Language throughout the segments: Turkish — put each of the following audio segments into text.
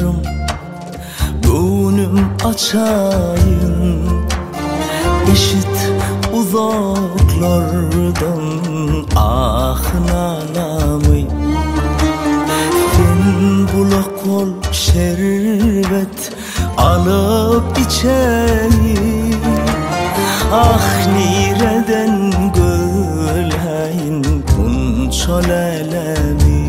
yarım gönlüm açayım, eşit uzaklardan ahnalamı. Sen bulak ol şerbet alıp içeyim, ah nireden gölhayn kunçol elemi.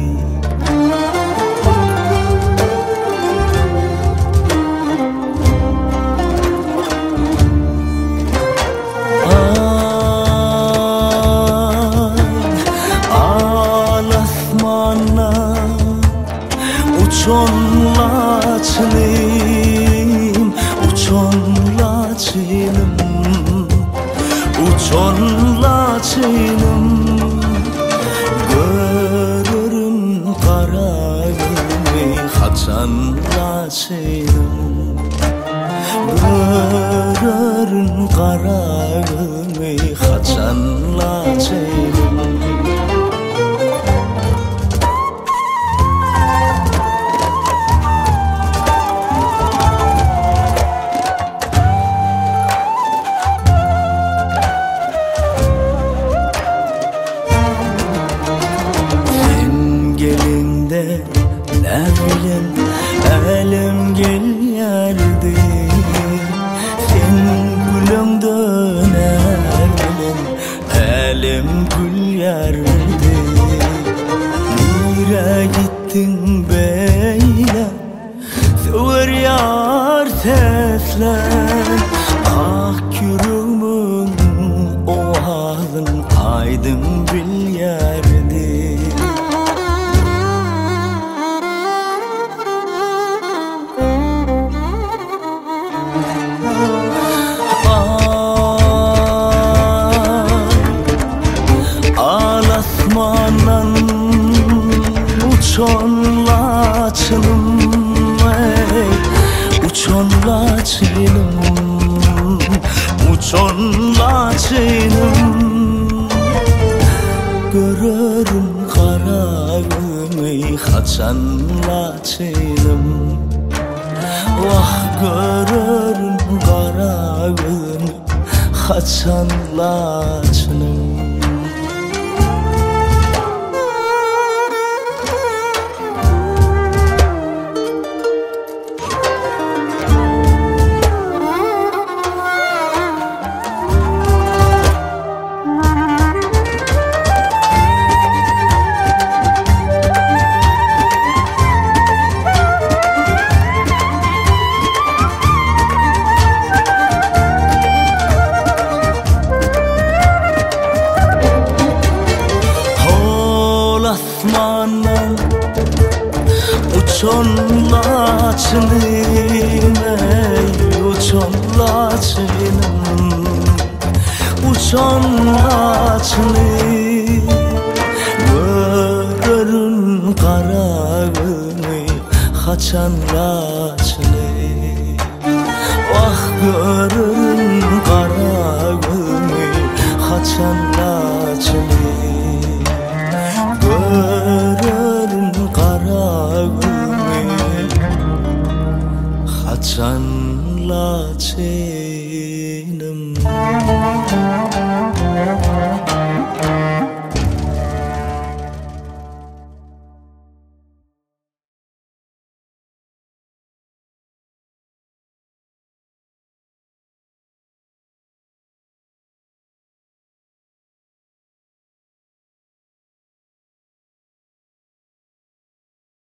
Uçon laçınım, uçon laçınım, uçon laçınım. Görürüm karagümü haçan laçınım, görürüm karagümü haçan laçınım. Ne bileyim elim gel yerdi, sen gülümdün elim gül yerdi. Nire gittin beyle söver yar seslen, ah kürümün o ağzın aydın bil yerdi. Uçon laçınım, uçon laçınım, uçon laçınım. Görürüm karagümü haçan laçınım, vah görürüm karagümü haçan laçınım. Uçon laçınım, uçon laçınım, uçon laçınım. Görürüm karagümü haçan laçınım, vah görürüm karagümü haçan laçınım. Görürüm karagümü haçan laçınım.